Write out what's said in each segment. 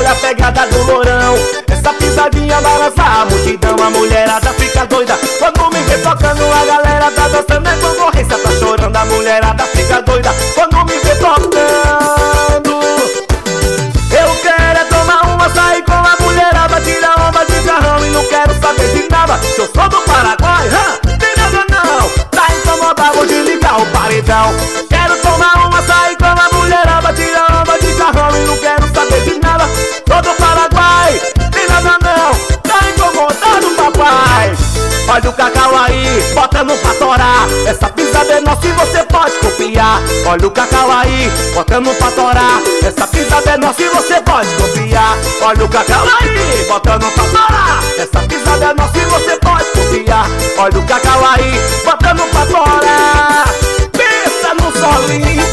olha a pegada do lourão. Essa pisadinha balança a multidão, a mulherada fica doida. Quando me vê tocando, a galera tá dançando, é concorrência, tá chorando, a mulherada fica doida. Quando me vê tocando, eu quero é tomar uma, sair com a mulherada, tirar onda de carrão e não quero saber de nada. Se eu sou do Paraguai, tem nada não, tá incomodado, vou desligar o paredão. Quero tomar uma, sair com a mulherada, tirar onda de carrão e não quero saber de nada. Sou do Paraguai, tem nada não, tá incomodado, papai. Olha o cacau aí, botando pra torar. Essa pisada é nossa e você pode copiar. Olha o cacau aí, botando pra torar. Essa pisada é nossa e você pode copiar. Olha o cacau aí, botando pra torar. Essa pisada é nossa e você pode copiar. Olha o cacau aí, botando pra torar. Pensa no solinho.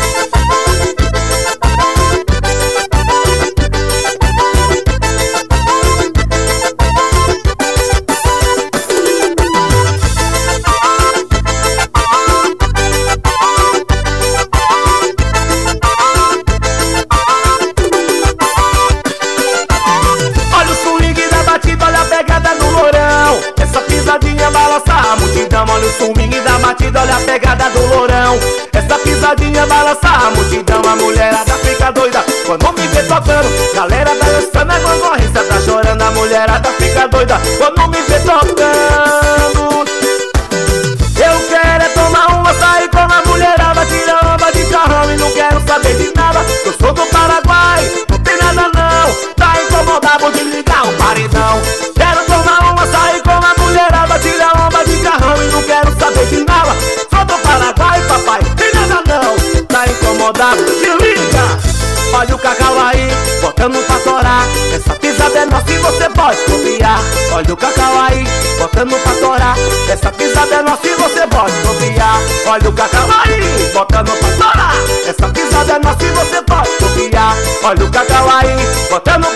Olha o swing da batida, olha a pegada do lourão. Essa pisadinha balança a multidão, a mulherada fica doida. Quando me vê tocando, galera tá dançando, é concorrência, tá chorando, a mulherada fica doida. Quando me vê tocando, eu quero é tomar uma, sair com a mulherada, tirar onda de carrão e não quero saber de nada. Eu sou do Paraguai, não tem nada não, tá incomodado, vou desligar o paredão. Quero tomar uma, sair com a mulherada, tirar onda de carrão e não quero saber de nada. Sou do Paraguai, papai, tem nada não, tá incomodado, se liga. Olha o cacau aí, botando pra torar. Essa pisada é nossa e você pode copiar. Olha o cacau aí, botando pra torar. Essa pisada é nossa e você pode copiar. Olha o cacau aí, botando pra torar. Essa pisada é nossa e você pode copiar. Olha o cacau aí, botando